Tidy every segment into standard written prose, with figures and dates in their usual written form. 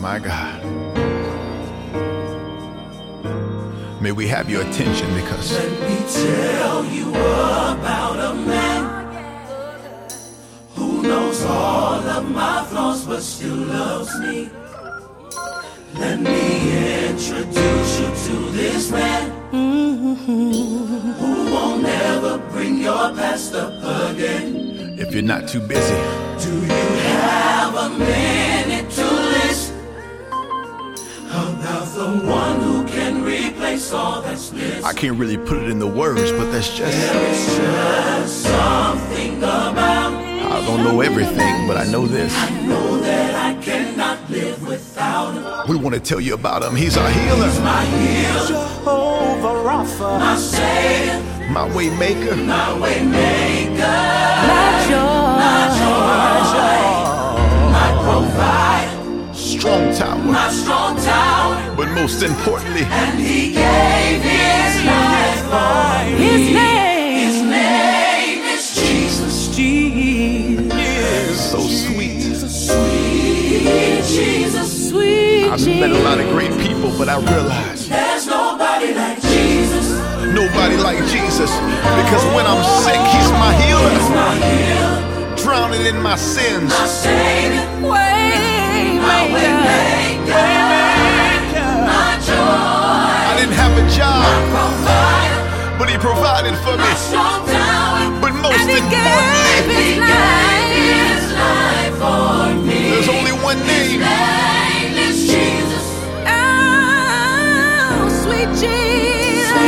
My God. May we have your attention because let me tell you about a man who knows all of my flaws but still loves me. Let me introduce you to this man who won't ever bring your past up again. if you're not too busy, Do you have a minute to listen about the one who can replace all that's missing? I can't really put it in the words, but that's just, There is just something about I don't know everything, but I know this. I know that I cannot live without him. We want to tell you about him. He's our healer, He's my healer, Jehovah Rapha, my savior, my way maker, my way maker, my joy, my provider, strong tower, my strong tower. but most importantly, And he gave his life for me. His His name, name is Jesus. Jesus, so sweet. Sweet Jesus. sweet I've met a lot of great people, but I realize There's nobody like Jesus. nobody like Jesus, because when I'm sick, he's my He's healer, my healer, drowning in my sins. my savior, way my way maker, maker, my joy, I didn't have a job, provider, but he provided for me. my strong tower. But most and he gave importantly, his He life. gave his life for me. there's only one name. His name is Jesus. Oh, sweet Jesus,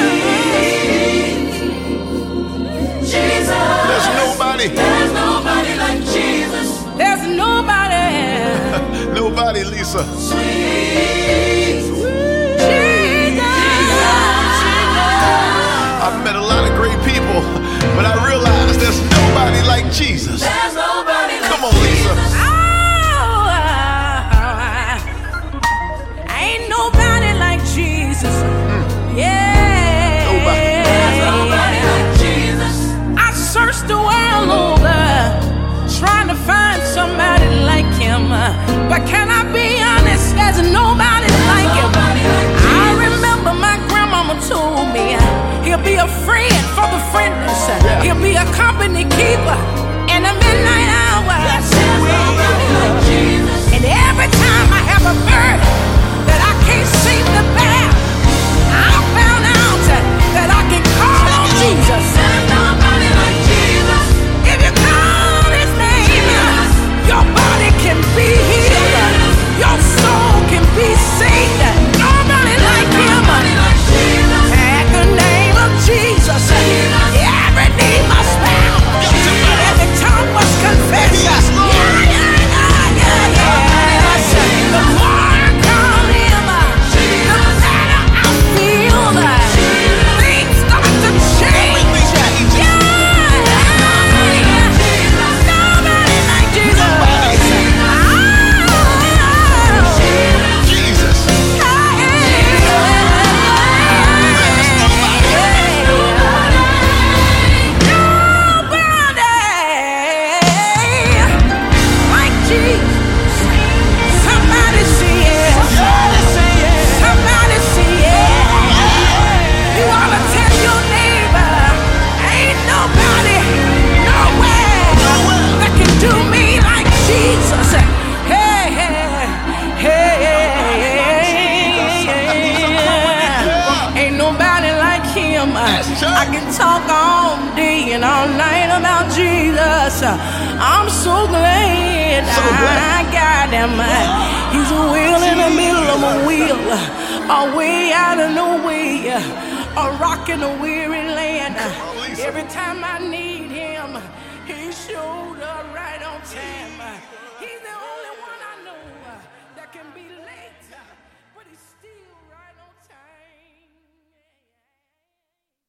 Jesus. There's nobody, There's nobody like Jesus. there's nobody. nobody, Lisa. Sweet I've met a lot of great people, but I realize there's nobody like Jesus. There's nobody like Come on, Lisa. Jesus. Ain't nobody like Jesus. Yeah. There's nobody like Jesus. I searched the world over, trying to find somebody like him. But can I be honest? There's nobody like him. Nobody like I remember my grandmama told me he'll be a friend for the friendless. He'll be a company keeper in the midnight hour. There's nobody like Jesus. And every time I have a burden that I can't seem to bear, I found out that I can call on Jesus. There's nobody like Jesus. If you call his name, your body can be healed, your soul can be saved. Nobody like him. Nobody like Jesus. At the name of Jesus, every knee must bow, every tongue must confess. Yeah. The more I call him, the better I feel. Things start to change. Nobody like Jesus. Jesus. I can talk all day and all night about Jesus. I'm so glad I got him. He's a wheel in the middle of a wheel, a way out of no way, a rock in a weary land. Every time I need him, he showed up right on time. He's the only one I know that can be late.